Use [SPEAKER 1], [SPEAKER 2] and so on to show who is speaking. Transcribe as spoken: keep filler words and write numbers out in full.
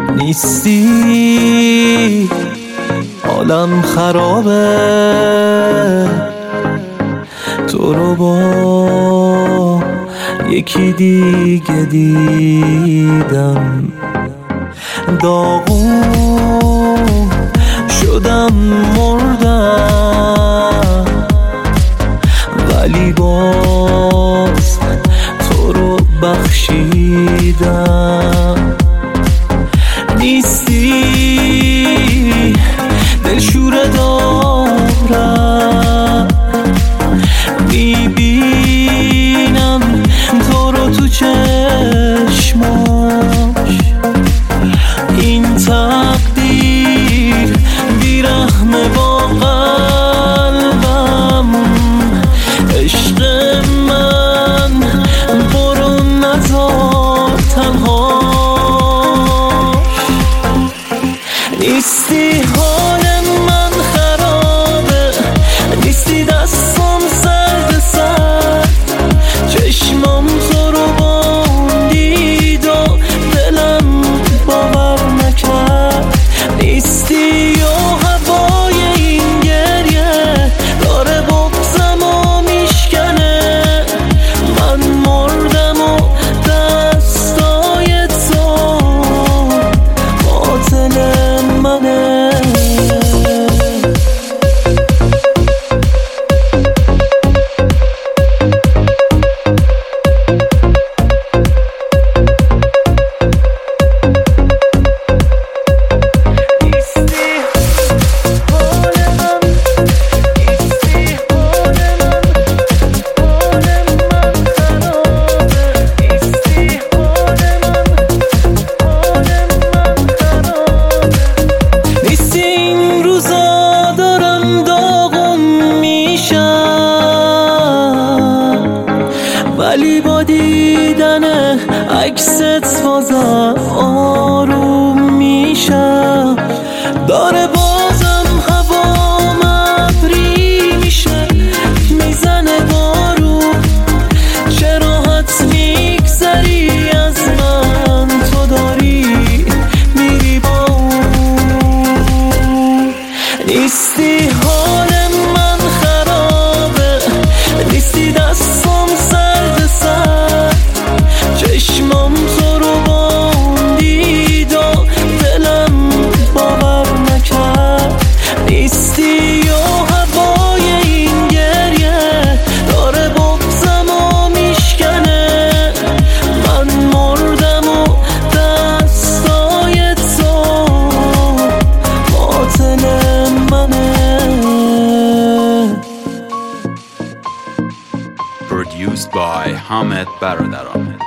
[SPEAKER 1] نیستی، حالم خرابه، تو رو با یکی دیگه دیدم، داغون شدم مردم، ولی باز تو رو بخشیدم. نیستی، دلشوره دارم، میبینم تو رو تو چشماش، این تقدیر بیرحمه با قلبم، عشق من برو نذار تنهاش. نیستی، حال من خرابه، نیستی، دستم سرد سرد، چشمام تو رو باندید و دلم باور نکرد. نیستی و هوای این گریه داره بغضم و میشکنه، من مردم و دستای تو قاتل منه. ولی با دیدن عکست بازم آروم میشم، داره بازم هوام ابری میشه، میزنه بارون، چه راحت میگذری از من، تو داری میری با اون. نیستی، حال من خرابه، نیستی، دستم سرد سرد، چشمام تو رو باندید و دلم باور نکرد. نیستی و هوای این گریه داره بغضم و میشکنه، من مردم و دستای تو قاتل منه.
[SPEAKER 2] Produced by Hamed Baradaramed.